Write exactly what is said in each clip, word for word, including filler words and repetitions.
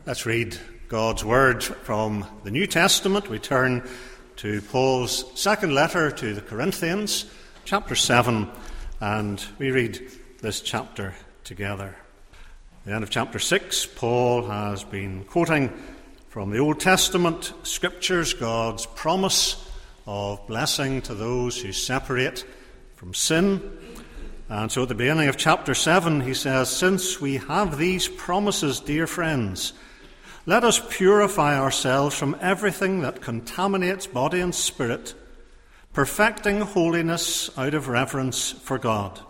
Let's read God's Word from the New Testament. We turn to Paul's second letter to the Corinthians, chapter seven, and we read this chapter together. At the end of chapter six, Paul has been quoting from the Old Testament scriptures God's promise of blessing to those who separate from sin. And so at the beginning of chapter seven, he says, "Since we have these promises, dear friends, let us purify ourselves from everything that contaminates body and spirit, perfecting holiness out of reverence for God.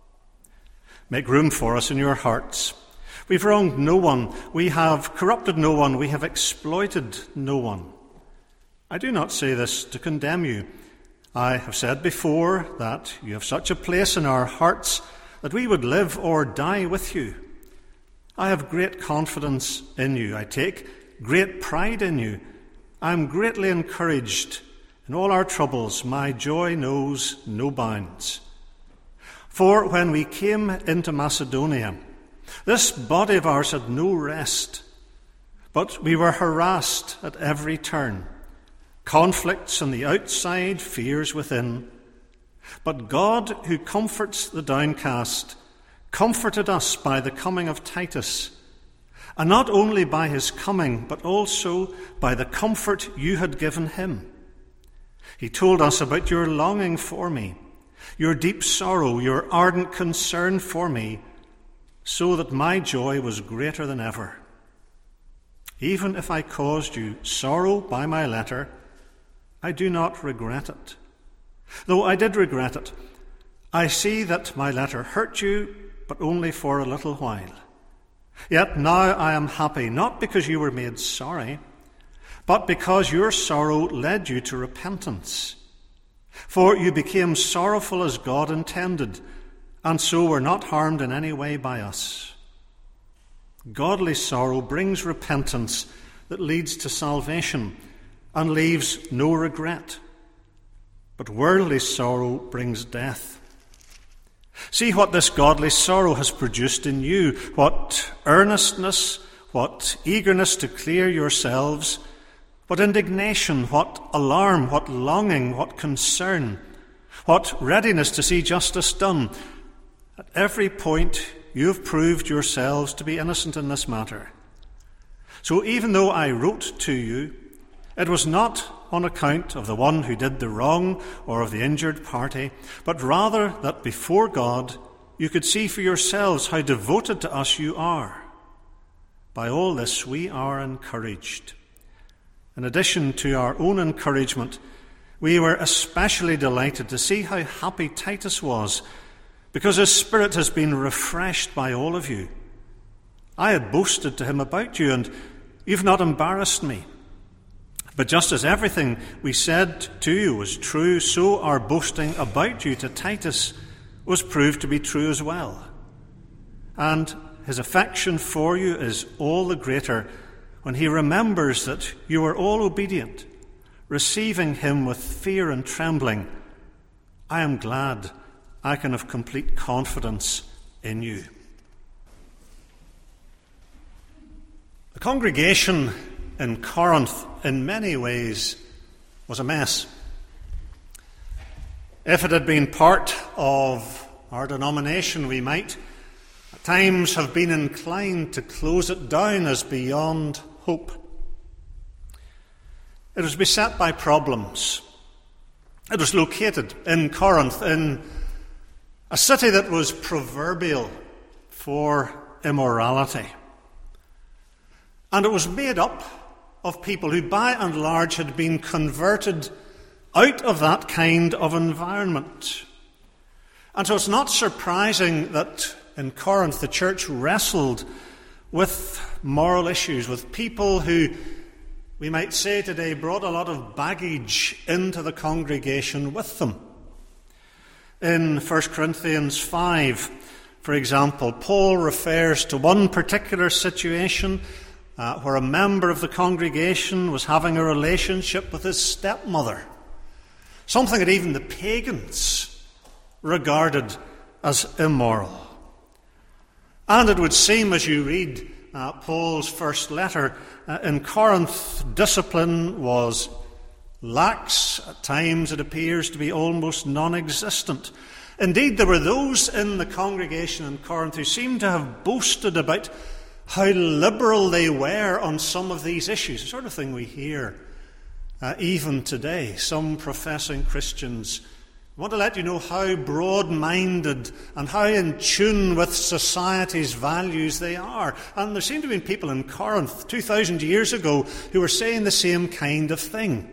Make room for us in your hearts. We've wronged no one, we have corrupted no one, we have exploited no one. I do not say this to condemn you. I have said before that you have such a place in our hearts that we would live or die with you. I have great confidence in you. I take great pride in you. I am greatly encouraged. In all our troubles, my joy knows no bounds. For when we came into Macedonia, this body of ours had no rest, but we were harassed at every turn. Conflicts on the outside, fears within. But God, who comforts the downcast, comforted us by the coming of Titus, and not only by his coming, but also by the comfort you had given him. He told us about your longing for me, your deep sorrow, your ardent concern for me, so that my joy was greater than ever. Even if I caused you sorrow by my letter, I do not regret it. Though I did regret it, I see that my letter hurt you, but only for a little while. Yet now I am happy, not because you were made sorry, but because your sorrow led you to repentance. For you became sorrowful as God intended, and so were not harmed in any way by us. Godly sorrow brings repentance that leads to salvation and leaves no regret. But worldly sorrow brings death. See what this godly sorrow has produced in you, what earnestness, what eagerness to clear yourselves, what indignation, what alarm, what longing, what concern, what readiness to see justice done. At every point you have proved yourselves to be innocent in this matter. So even though I wrote to you, it was not on account of the one who did the wrong or of the injured party, but rather that before God you could see for yourselves how devoted to us you are. By all this we are encouraged. In addition to our own encouragement, we were especially delighted to see how happy Titus was, because his spirit has been refreshed by all of you. I had boasted to him about you, and you've not embarrassed me. But just as everything we said to you was true, so our boasting about you to Titus was proved to be true as well. And his affection for you is all the greater when he remembers that you were all obedient, receiving him with fear and trembling. I am glad I can have complete confidence in you." The congregation in Corinth, in many ways, was a mess. If it had been part of our denomination, we might at times have been inclined to close it down as beyond hope. It was beset by problems. It was located in Corinth, in a city that was proverbial for immorality. And it was made up of people who by and large had been converted out of that kind of environment. And so it's not surprising that in Corinth the church wrestled with moral issues, with people who, we might say today, brought a lot of baggage into the congregation with them. In First Corinthians five, for example, Paul refers to one particular situation Uh, where a member of the congregation was having a relationship with his stepmother, something that even the pagans regarded as immoral. And it would seem, as you read uh, Paul's first letter. Uh, in Corinth, discipline was lax. At times it appears to be almost non-existent. Indeed, there were those in the congregation in Corinth who seemed to have boasted about how liberal they were on some of these issues, the sort of thing we hear uh, even today. Some professing Christians want to let you know how broad-minded and how in tune with society's values they are. And there seem to have been people in Corinth two thousand years ago who were saying the same kind of thing.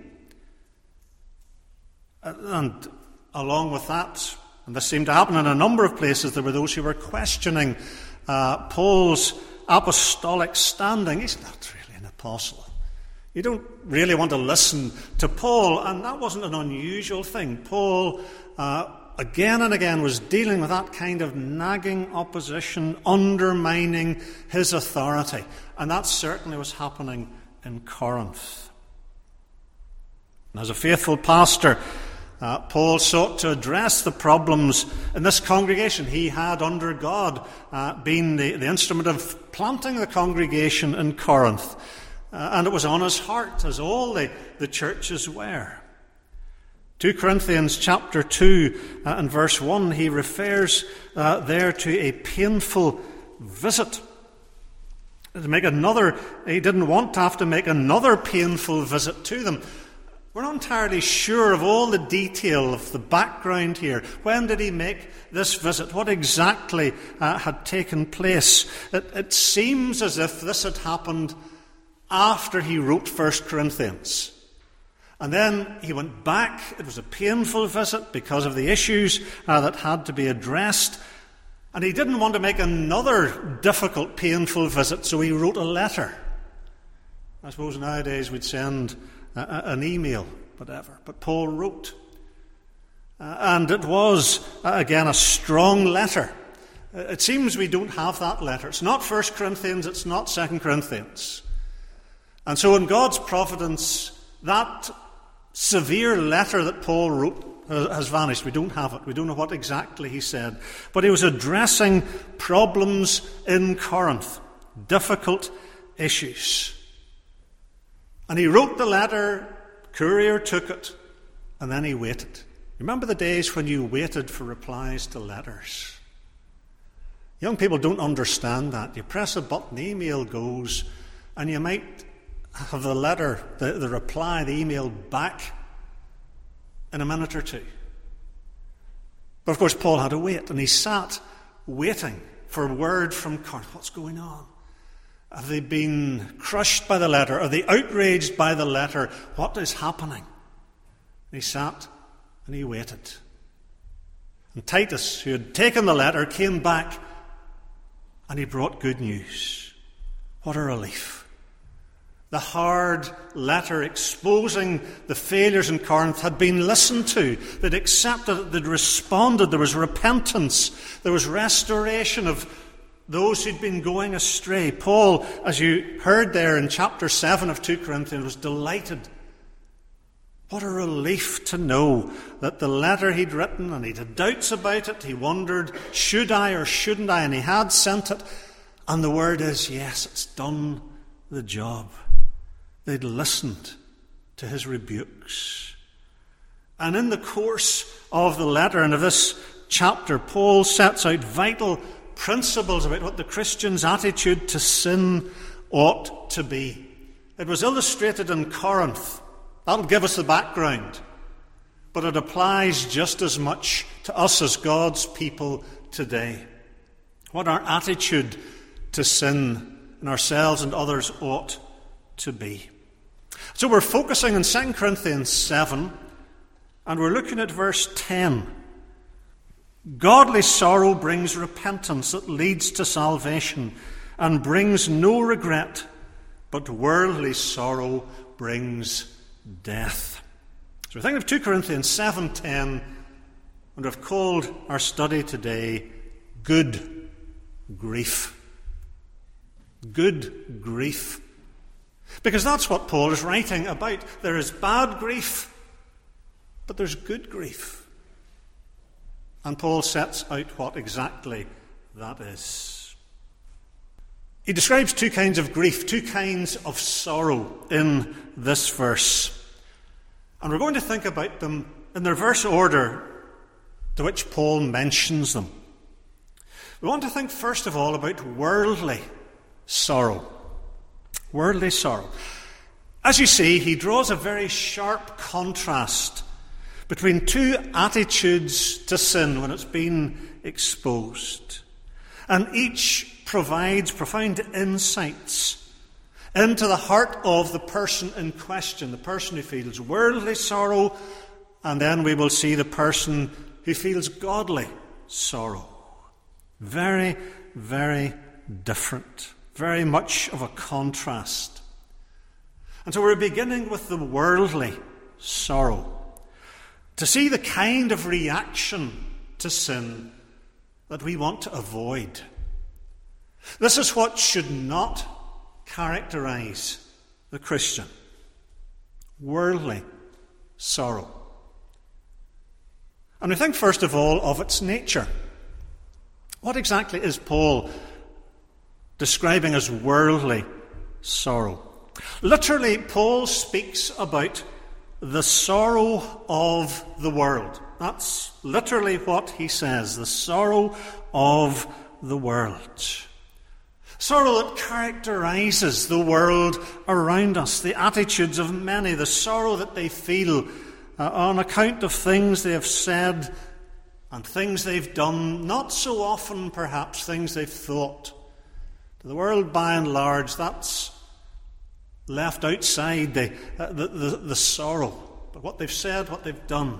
And along with that, and this seemed to happen in a number of places, there were those who were questioning uh, Paul's apostolic standing. He's not really an apostle. You don't really want to listen to Paul, and that wasn't an unusual thing. Paul, uh, again and again, was dealing with that kind of nagging opposition, undermining his authority, and that certainly was happening in Corinth. And as a faithful pastor, Uh, Paul sought to address the problems in this congregation. He had, under God, uh, been the, the instrument of planting the congregation in Corinth. Uh, and it was on his heart, as all the, the churches were. Second Corinthians chapter two uh, and verse one, he refers uh, there to a painful visit. To make another, he didn't want to have to make another painful visit to them. We're not entirely sure of all the detail of the background here. When did he make this visit? What exactly uh, had taken place? It, it seems as if this had happened after he wrote First Corinthians. And then he went back. It was a painful visit because of the issues uh, that had to be addressed. And he didn't want to make another difficult, painful visit, so he wrote a letter. I suppose nowadays we'd send an email, whatever. But Paul wrote. Uh, and it was, uh, again, a strong letter. Uh, it seems we don't have that letter. It's not First Corinthians, it's not Second Corinthians. And so in God's providence, that severe letter that Paul wrote has vanished. We don't have it. We don't know what exactly he said. But he was addressing problems in Corinth, difficult issues. And he wrote the letter, courier took it, and then he waited. Remember the days when you waited for replies to letters? Young people don't understand that. You press a button, the email goes, and you might have the letter, the, the reply, the email back in a minute or two. But of course, Paul had to wait, and he sat waiting for word from Corinth. What's going on? Have they been crushed by the letter? Are they outraged by the letter? What is happening? And he sat and he waited. And Titus, who had taken the letter, came back and he brought good news. What a relief. The hard letter exposing the failures in Corinth had been listened to. They'd accepted it, they'd responded. There was repentance. There was restoration of those who'd been going astray. Paul, as you heard there in chapter seven of Second Corinthians, was delighted. What a relief to know that the letter he'd written, and he'd had doubts about it, he wondered, should I or shouldn't I, and he had sent it, and the word is, yes, it's done the job. They'd listened to his rebukes. And in the course of the letter and of this chapter, Paul sets out vital principles about what the Christian's attitude to sin ought to be. It was illustrated in Corinth. That'll give us the background. But it applies just as much to us as God's people today. What our attitude to sin in ourselves and others ought to be. So we're focusing on Second Corinthians seven, and we're looking at verse ten. Godly sorrow brings repentance that leads to salvation and brings no regret, but worldly sorrow brings death. So we're thinking of Second Corinthians seven ten, and we've called our study today Good Grief. Good grief. Because that's what Paul is writing about. There is bad grief, but there's good grief. And Paul sets out what exactly that is. He describes two kinds of grief, two kinds of sorrow in this verse. And we're going to think about them in the reverse order to which Paul mentions them. We want to think first of all about worldly sorrow. Worldly sorrow. As you see, he draws a very sharp contrast between two attitudes to sin when it's been exposed. And each provides profound insights into the heart of the person in question, the person who feels worldly sorrow, and then we will see the person who feels godly sorrow. Very, very different. Very much of a contrast. And so we're beginning with the worldly sorrow, to see the kind of reaction to sin that we want to avoid. This is what should not characterize the Christian. Worldly sorrow. And we think first of all of its nature. What exactly is Paul describing as worldly sorrow? Literally, Paul speaks about the sorrow of the world. That's literally what he says, the sorrow of the world. Sorrow that characterizes the world around us, the attitudes of many, the sorrow that they feel uh, on account of things they have said and things they've done, not so often perhaps things they've thought. To the world, by and large, that's left outside the, uh, the, the, the sorrow. But what they've said, what they've done.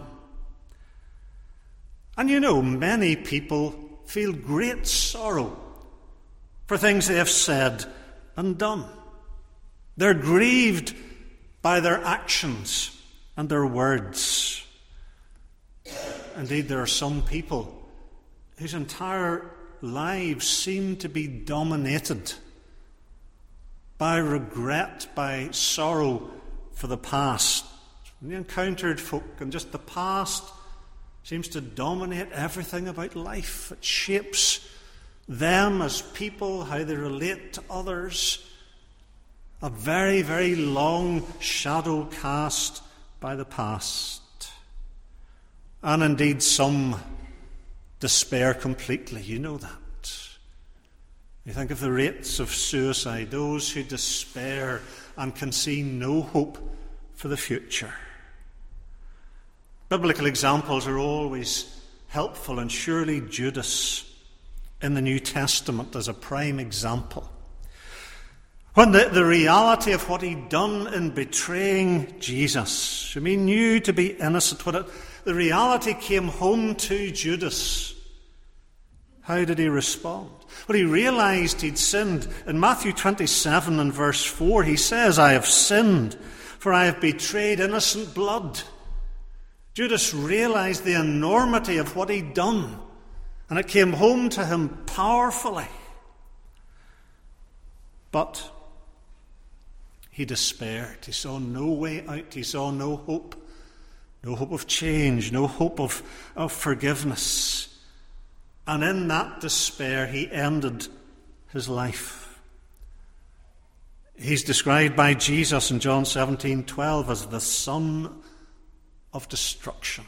And you know, many people feel great sorrow for things they have said and done. They're grieved by their actions and their words. Indeed, there are some people whose entire lives seem to be dominated by regret, by sorrow for the past. When you encountered folk, and just the past seems to dominate everything about life. It shapes them as people, how they relate to others. A very, very long shadow cast by the past. And indeed, some despair completely. You know that. You think of the rates of suicide, those who despair and can see no hope for the future. Biblical examples are always helpful, and surely Judas in the New Testament is a prime example. When the, the reality of what he'd done in betraying Jesus, whom he knew to be innocent, when it, the reality came home to Judas, how did he respond? Well, he realized he'd sinned. In Matthew twenty-seven and verse four, he says, "I have sinned, for I have betrayed innocent blood." Judas realized the enormity of what he'd done, and it came home to him powerfully. But he despaired. He saw no way out. He saw no hope. No hope of change. No hope of, of forgiveness. And in that despair, he ended his life. He's described by Jesus in John seventeen twelve as the son of destruction.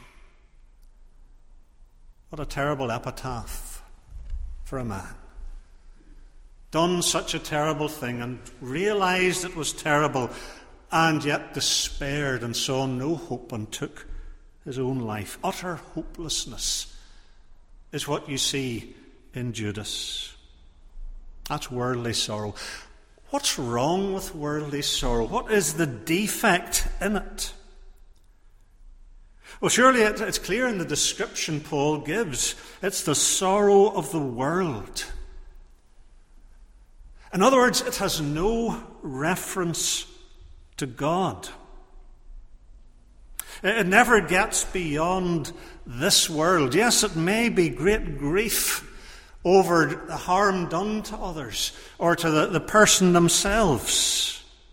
What a terrible epitaph for a man. Done such a terrible thing and realized it was terrible, and yet despaired and saw no hope and took his own life. Utter hopelessness is what you see in Judas. That's worldly sorrow. What's wrong with worldly sorrow? What is the defect in it? Well, surely it's clear in the description Paul gives. It's the sorrow of the world. In other words, it has no reference to God. It never gets beyond this world. Yes, it may be great grief over the harm done to others or to the, the person themselves.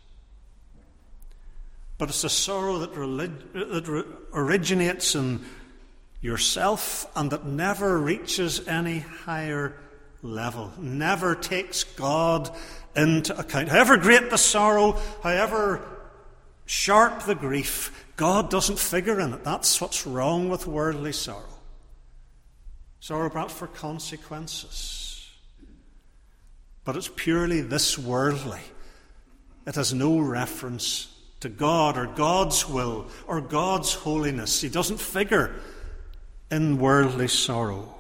But it's a sorrow that, relig- that re- originates in yourself and that never reaches any higher level, never takes God into account. However great the sorrow, however sharp the grief, God doesn't figure in it. That's what's wrong with worldly sorrow. Sorrow perhaps for consequences. But it's purely this worldly. It has no reference to God or God's will or God's holiness. He doesn't figure in worldly sorrow.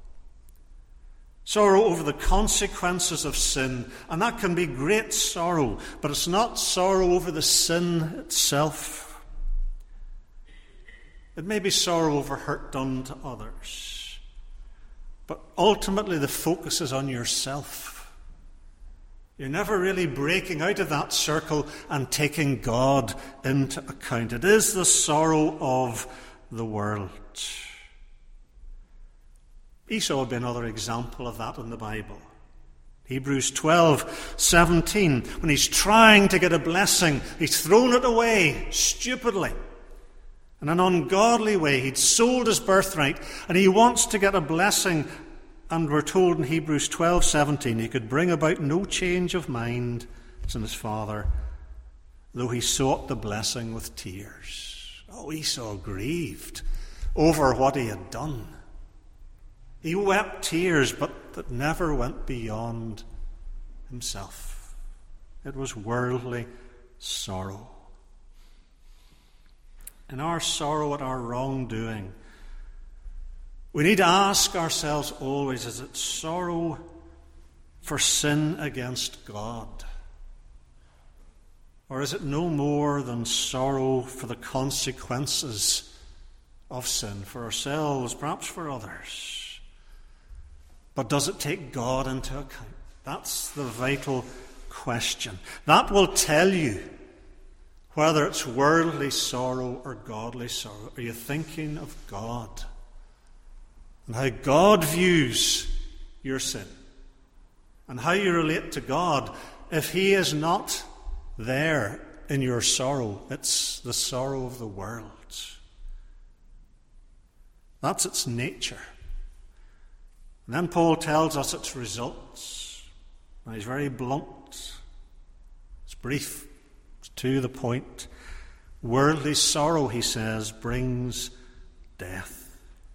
Sorrow over the consequences of sin, and that can be great sorrow, but it's not sorrow over the sin itself. It may be sorrow over hurt done to others, but ultimately the focus is on yourself. You're never really breaking out of that circle and taking God into account. It is the sorrow of the world. Esau would be another example of that in the Bible. Hebrews twelve seventeen, when he's trying to get a blessing, he's thrown it away stupidly. In an ungodly way, he'd sold his birthright, and he wants to get a blessing. And we're told in Hebrews twelve seventeen, he could bring about no change of mind in his father, though he sought the blessing with tears. Oh, Esau grieved over what he had done. He wept tears, but that never went beyond himself. It was worldly sorrow. In our sorrow at our wrongdoing, we need to ask ourselves always, is it sorrow for sin against God? Or is it no more than sorrow for the consequences of sin, for ourselves, perhaps for others? But does it take God into account? That's the vital question. That will tell you whether it's worldly sorrow or godly sorrow. Are you thinking of God and how God views your sin and how you relate to God? If He is not there in your sorrow, it's the sorrow of the world. That's its nature. And then Paul tells us its results. Now, he's very blunt. It's brief. It's to the point. Worldly sorrow, he says, brings death.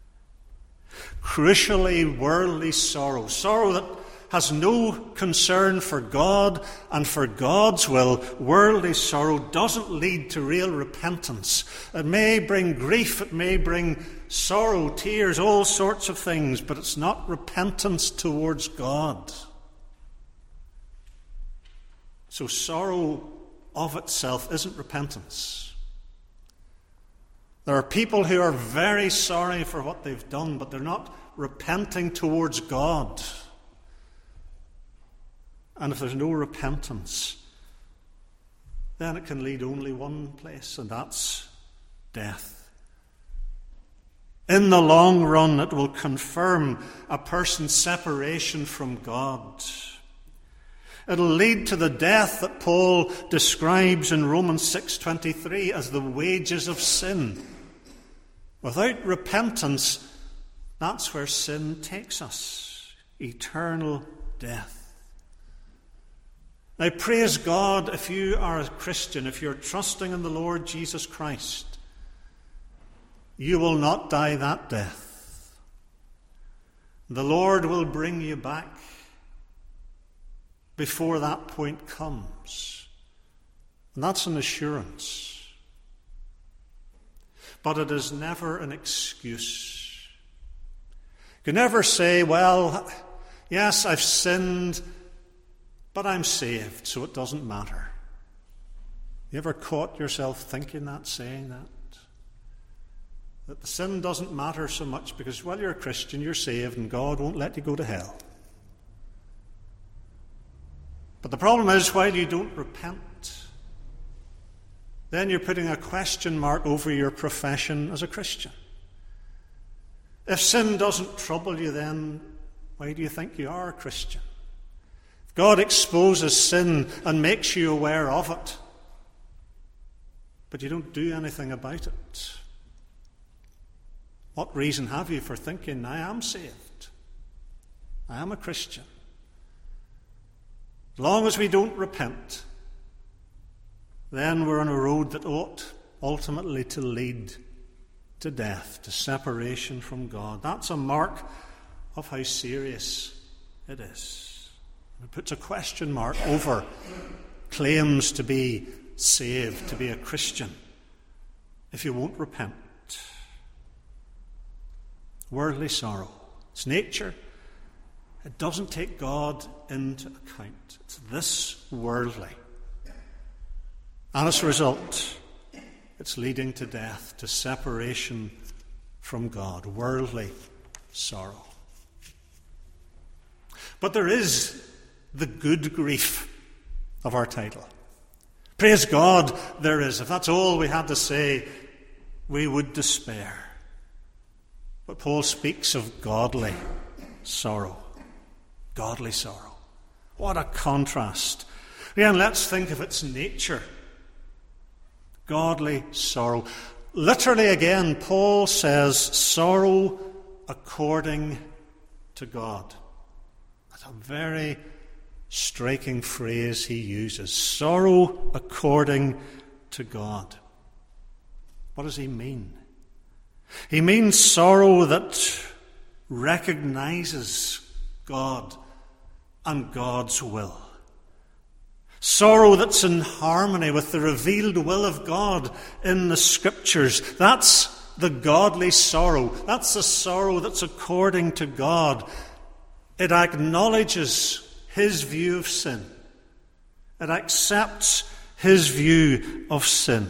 Crucially, worldly sorrow. Sorrow that has no concern for God and for God's will. Worldly sorrow doesn't lead to real repentance. It may bring grief, it may bring sorrow, tears, all sorts of things, but it's not repentance towards God. So sorrow of itself isn't repentance. There are people who are very sorry for what they've done, but they're not repenting towards God. And if there's no repentance, then it can lead only one place, and that's death. In the long run, it will confirm a person's separation from God. It'll lead to the death that Paul describes in Romans six twenty-three as the wages of sin. Without repentance, that's where sin takes us. Eternal death. Now, praise God if you are a Christian, if you're trusting in the Lord Jesus Christ. You will not die that death. The Lord will bring you back before that point comes. And that's an assurance. But it is never an excuse. You can never say, well, yes, I've sinned, but I'm saved, so it doesn't matter. You ever caught yourself thinking that, saying that? That the sin doesn't matter so much because, well, you're a Christian, you're saved, and God won't let you go to hell. But the problem is, while you don't repent, then you're putting a question mark over your profession as a Christian. If sin doesn't trouble you, then why do you think you are a Christian? If God exposes sin and makes you aware of it, but you don't do anything about it, what reason have you for thinking, I am saved? I am a Christian. As long as we don't repent, then we're on a road that ought ultimately to lead to death, to separation from God. That's a mark of how serious it is. It puts a question mark over claims to be saved, to be a Christian, if you won't repent. Worldly sorrow. It's nature. It doesn't take God into account. It's this worldly. And as a result, it's leading to death, to separation from God. Worldly sorrow. But there is the good grief of our title. Praise God, there is. If that's all we had to say, we would despair. But Paul speaks of godly sorrow. Godly sorrow. What a contrast. Again, let's think of its nature. Godly sorrow. Literally again, Paul says, sorrow according to God. That's a very striking phrase he uses. Sorrow according to God. What does he mean? He means sorrow that recognizes God and God's will. Sorrow that's in harmony with the revealed will of God in the Scriptures. That's the godly sorrow. That's the sorrow that's according to God. It acknowledges His view of sin. It accepts His view of sin.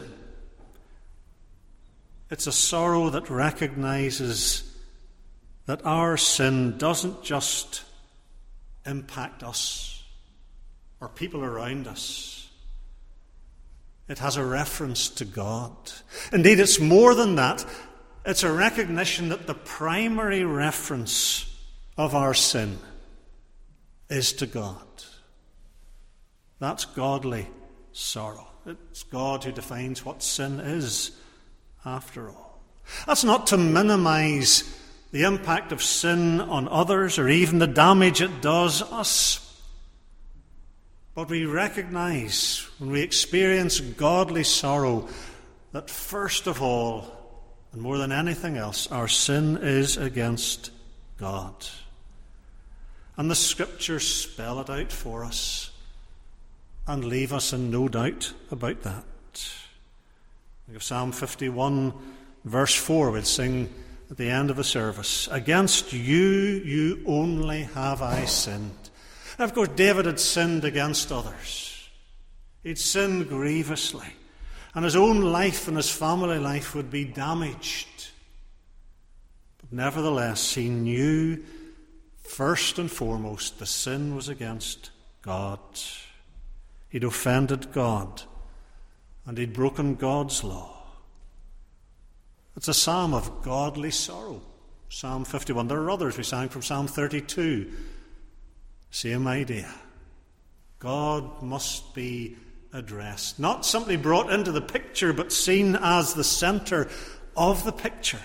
It's a sorrow that recognizes that our sin doesn't just impact us or people around us. It has a reference to God. Indeed, it's more than that. It's a recognition that the primary reference of our sin is to God. That's godly sorrow. It's God who defines what sin is, after all. That's not to minimize the impact of sin on others or even the damage it does us. But we recognize when we experience godly sorrow that first of all, and more than anything else, our sin is against God. And the Scriptures spell it out for us and leave us in no doubt about that. Think of Psalm fifty-one, verse four, we'll sing at the end of the service. Against you, you only have I sinned. And of course, David had sinned against others. He'd sinned grievously. And his own life and his family life would be damaged. But nevertheless, he knew first and foremost the sin was against God. He'd offended God. And he'd broken God's law. It's a psalm of godly sorrow. Psalm fifty-one. There are others we sang from Psalm thirty-two. Same idea. God must be addressed. Not simply brought into the picture, but seen as the centre of the picture.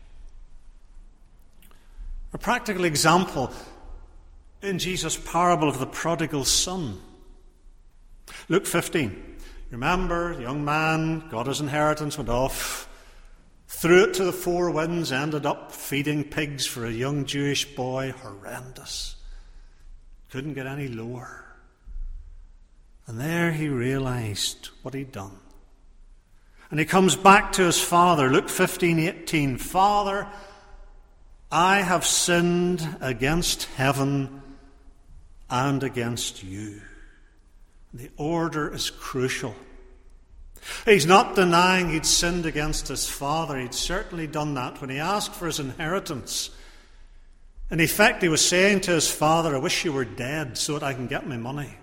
A practical example in Jesus' parable of the prodigal son. Luke fifteen. Remember, the young man got his inheritance, went off, threw it to the four winds, ended up feeding pigs for a young Jewish boy. Horrendous. Couldn't get any lower. And there he realized what he'd done. And he comes back to his father, Luke fifteen eighteen. Father, I have sinned against heaven and against you. The order is crucial. He's not denying he'd sinned against his father. He'd certainly done that when he asked for his inheritance. In effect, he was saying to his father, I wish you were dead so that I can get my money.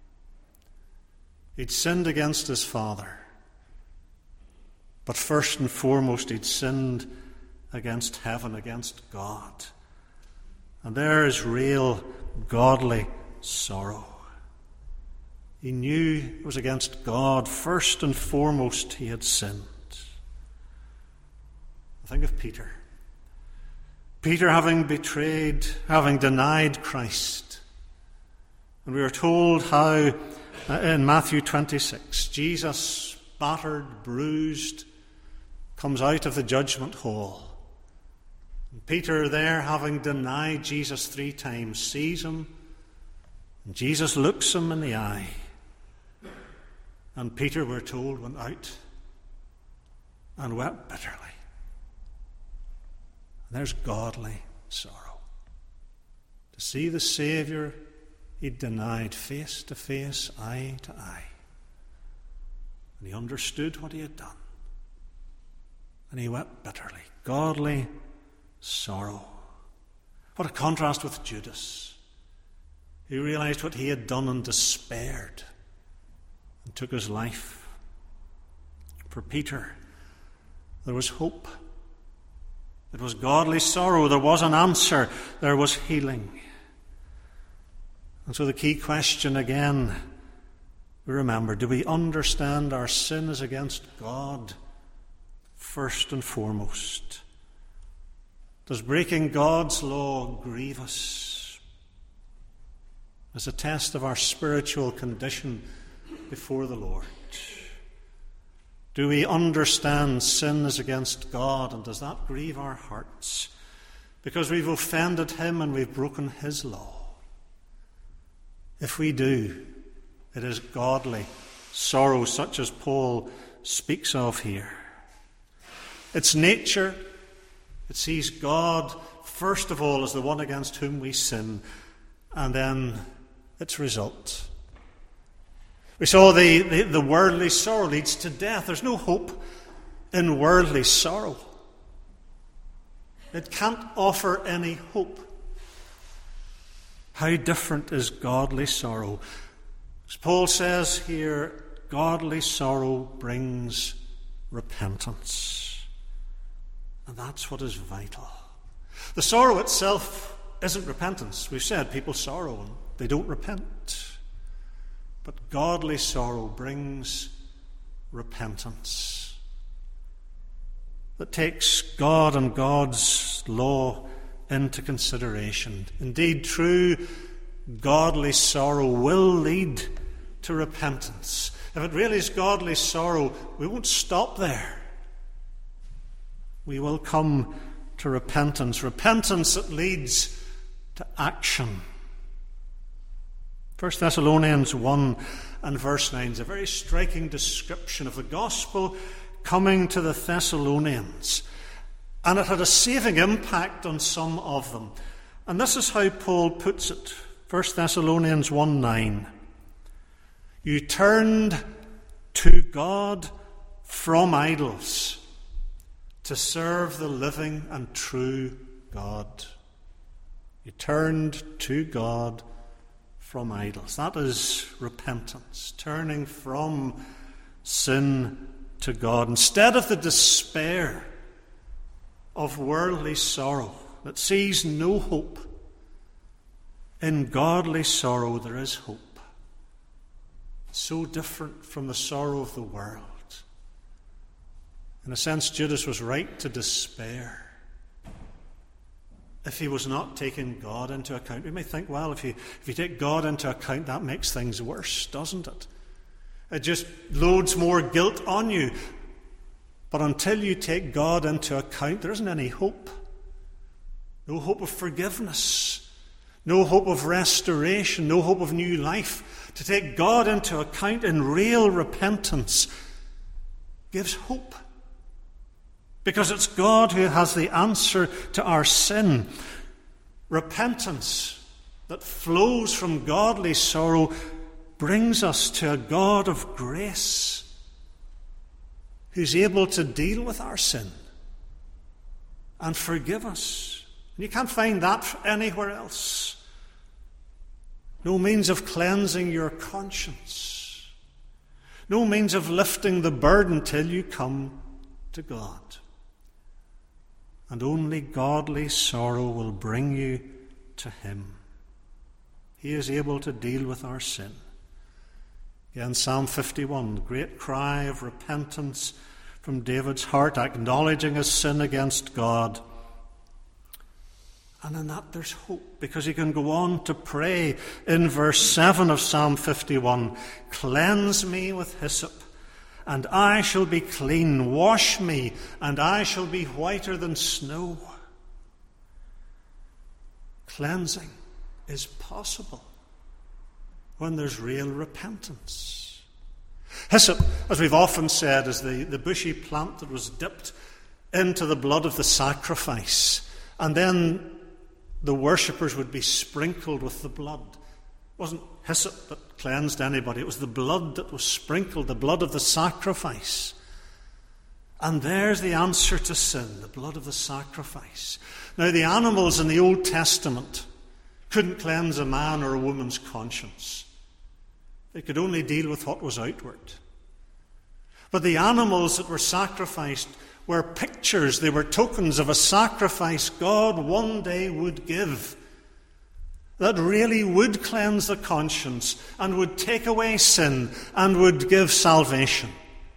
He'd sinned against his father. But first and foremost, he'd sinned against heaven, against God. And there is real godly sorrow. He knew it was against God. First and foremost, he had sinned. Think of Peter. Peter having betrayed, having denied Christ. And we are told how uh, in Matthew twenty-six, Jesus, battered, bruised, comes out of the judgment hall. And Peter there, having denied Jesus three times, sees him, and Jesus looks him in the eye. And Peter, we're told, went out and wept bitterly. And there's godly sorrow. To see the Saviour he'd denied face to face, eye to eye. And he understood what he had done. And he wept bitterly. Godly sorrow. What a contrast with Judas. He realized what he had done and despaired and took his life. For Peter, there was hope. It was godly sorrow. There was an answer. There was healing. And so the key question again, we remember, do we understand our sin is against God first and foremost? Does breaking God's law grieve us? As a test of our spiritual condition before the Lord. Do we understand sin is against God, and does that grieve our hearts? Because we've offended him and we've broken his law. If we do, it is godly sorrow such as Paul speaks of here. Its nature, it sees God first of all as the one against whom we sin, and then its result. We saw the, the, the worldly sorrow leads to death. There's no hope in worldly sorrow. It can't offer any hope. How different is godly sorrow? As Paul says here, godly sorrow brings repentance. And that's what is vital. The sorrow itself isn't repentance. We've said people sorrow and they don't repent. But godly sorrow brings repentance that takes God and God's law into consideration. Indeed, true godly sorrow will lead to repentance. If it really is godly sorrow, we won't stop there. We will come to repentance. Repentance that leads to action. First Thessalonians one and verse nine is a very striking description of the gospel coming to the Thessalonians. And it had a saving impact on some of them. And this is how Paul puts it. First Thessalonians one nine. You turned to God from idols to serve the living and true God. You turned to God from idols. That is repentance. Turning from sin to God. Instead of the despair of worldly sorrow that sees no hope, in godly sorrow there is hope. So different from the sorrow of the world. In a sense, Judas was right to despair if he was not taking God into account. We may think, well, if you, if you take God into account, that makes things worse, doesn't it? It just loads more guilt on you. But until you take God into account, there isn't any hope. No hope of forgiveness. No hope of restoration. No hope of new life. To take God into account in real repentance gives hope. Because it's God who has the answer to our sin. Repentance that flows from godly sorrow brings us to a God of grace who's able to deal with our sin and forgive us. And you can't find that anywhere else. No means of cleansing your conscience. No means of lifting the burden till you come to God. And only godly sorrow will bring you to Him. He is able to deal with our sin. Again, Psalm fifty-one, the great cry of repentance from David's heart, acknowledging his sin against God. And in that there's hope, because he can go on to pray in verse seven of Psalm fifty-one, "Cleanse me with hyssop, and I shall be clean. Wash me, and I shall be whiter than snow." Cleansing is possible when there's real repentance. Hyssop, as we've often said, is the, the bushy plant that was dipped into the blood of the sacrifice, and then the worshippers would be sprinkled with the blood. It wasn't hyssop that cleansed anybody. It was the blood that was sprinkled, the blood of the sacrifice. And there's the answer to sin, the blood of the sacrifice. Now, the animals in the Old Testament couldn't cleanse a man or a woman's conscience. They could only deal with what was outward. But the animals that were sacrificed were pictures, they were tokens of a sacrifice God one day would give that really would cleanse the conscience and would take away sin and would give salvation.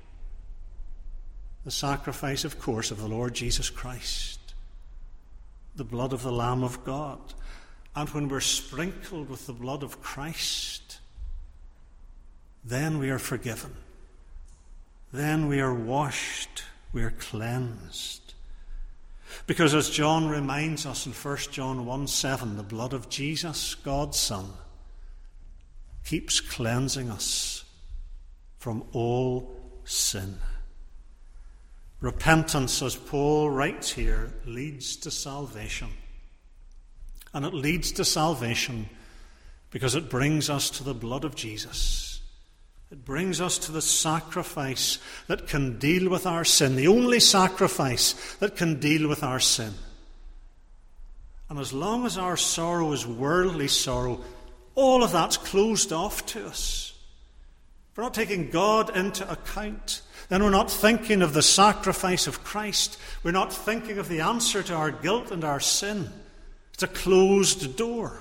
The sacrifice, of course, of the Lord Jesus Christ, the blood of the Lamb of God. And when we're sprinkled with the blood of Christ, then we are forgiven. Then we are washed. We are cleansed. Because as John reminds us in First John one seven, the blood of Jesus, God's Son, keeps cleansing us from all sin. Repentance, as Paul writes here, leads to salvation. And it leads to salvation because it brings us to the blood of Jesus. It brings us to the sacrifice that can deal with our sin, the only sacrifice that can deal with our sin. And as long as our sorrow is worldly sorrow, all of that's closed off to us. If we're not taking God into account, then we're not thinking of the sacrifice of Christ. We're not thinking of the answer to our guilt and our sin. It's a closed door.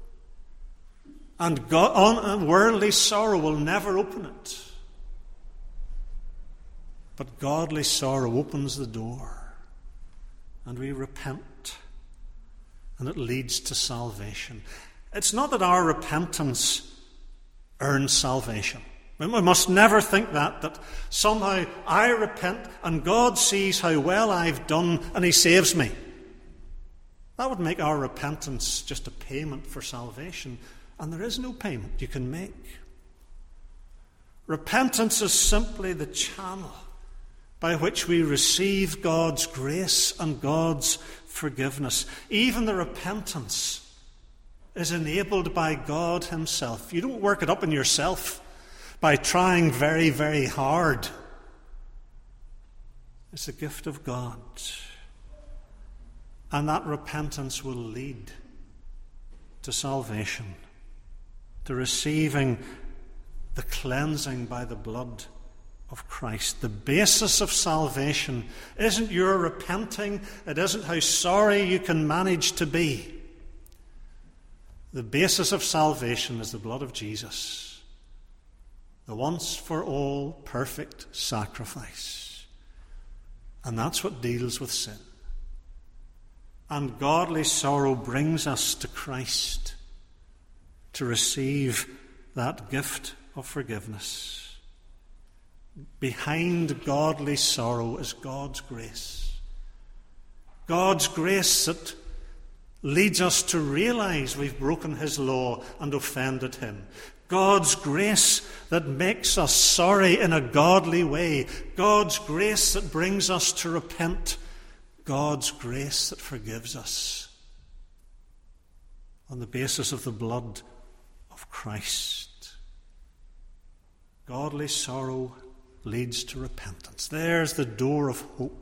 And God, on, worldly sorrow will never open it. But godly sorrow opens the door. And we repent. And it leads to salvation. It's not that our repentance earns salvation. We must never think that, that somehow I repent and God sees how well I've done and he saves me. That would make our repentance just a payment for salvation. And there is no payment you can make. Repentance is simply the channel by which we receive God's grace and God's forgiveness. Even the repentance is enabled by God himself. You don't work it up in yourself by trying very, very hard. It's a gift of God. And that repentance will lead to salvation, to receiving the cleansing by the blood of Christ. The basis of salvation isn't your repenting. It isn't how sorry you can manage to be. The basis of salvation is the blood of Jesus, the once for all perfect sacrifice. And that's what deals with sin. And godly sorrow brings us to Christ to receive that gift of forgiveness. Behind godly sorrow is God's grace. God's grace that leads us to realize we've broken his law and offended him. God's grace that makes us sorry in a godly way. God's grace that brings us to repent. God's grace that forgives us on the basis of the blood of Christ. Godly sorrow leads to repentance. There's the door of hope.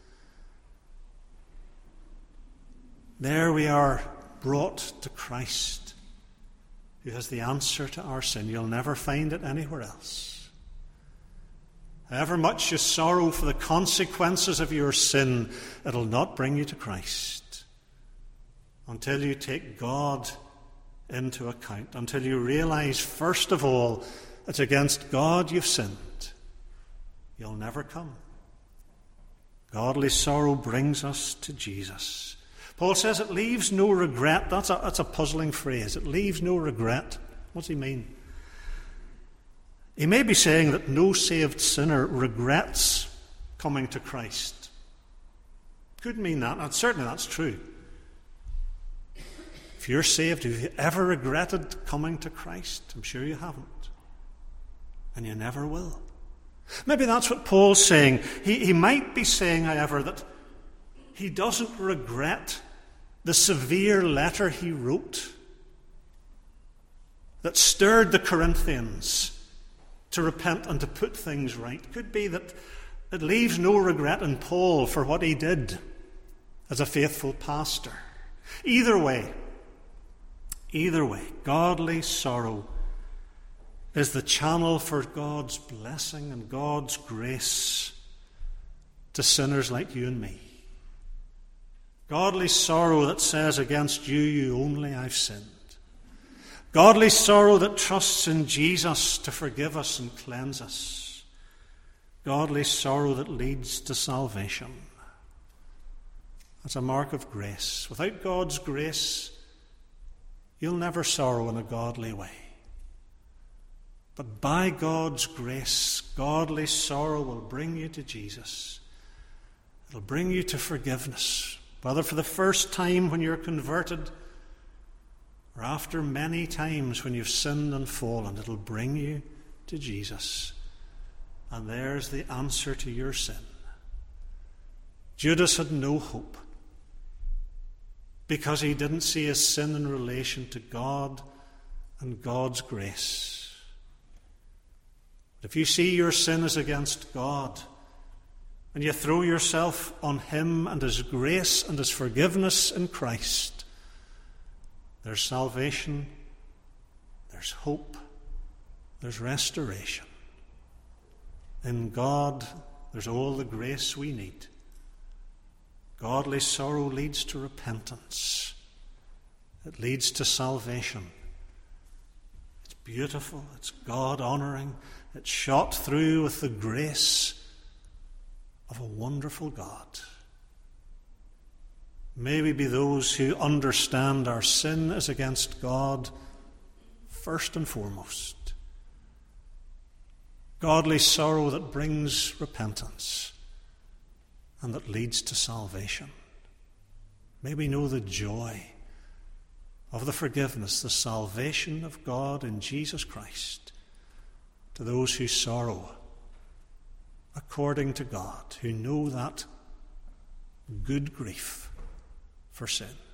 There we are brought to Christ, who has the answer to our sin. You'll never find it anywhere else. However much you sorrow for the consequences of your sin, it'll not bring you to Christ until you take God into account, until you realize, first of all, it's against God you've sinned. You'll never come. Godly sorrow brings us to Jesus. Paul says it leaves no regret. That's a, that's a puzzling phrase. It leaves no regret. What's he mean? He may be saying that no saved sinner regrets coming to Christ. Could mean that, and certainly that's true. If you're saved, have you ever regretted coming to Christ? I'm sure you haven't. And you never will. Maybe that's what Paul's saying. He, he might be saying, however, that he doesn't regret the severe letter he wrote that stirred the Corinthians to repent and to put things right. It could be that it leaves no regret in Paul for what he did as a faithful pastor. Either way, either way, godly sorrow is the channel for God's blessing and God's grace to sinners like you and me. Godly sorrow that says, against you, you only, I've sinned. Godly sorrow that trusts in Jesus to forgive us and cleanse us. Godly sorrow that leads to salvation. That's a mark of grace. Without God's grace, you'll never sorrow in a godly way. But by God's grace, godly sorrow will bring you to Jesus. It'll bring you to forgiveness, whether for the first time when you're converted or after many times when you've sinned and fallen. It'll bring you to Jesus. And there's the answer to your sin. Judas had no hope because he didn't see his sin in relation to God and God's grace. But if you see your sin as against God and you throw yourself on him and his grace and his forgiveness in Christ, there's salvation, there's hope, there's restoration. In God, there's all the grace we need. Godly sorrow leads to repentance. It leads to salvation. It's beautiful, it's God-honoring, it's shot through with the grace of a wonderful God. May we be those who understand our sin is against God first and foremost. Godly sorrow that brings repentance and that leads to salvation. May we know the joy of the forgiveness, the salvation of God in Jesus Christ to those who sorrow according to God, who know that good grief for sin.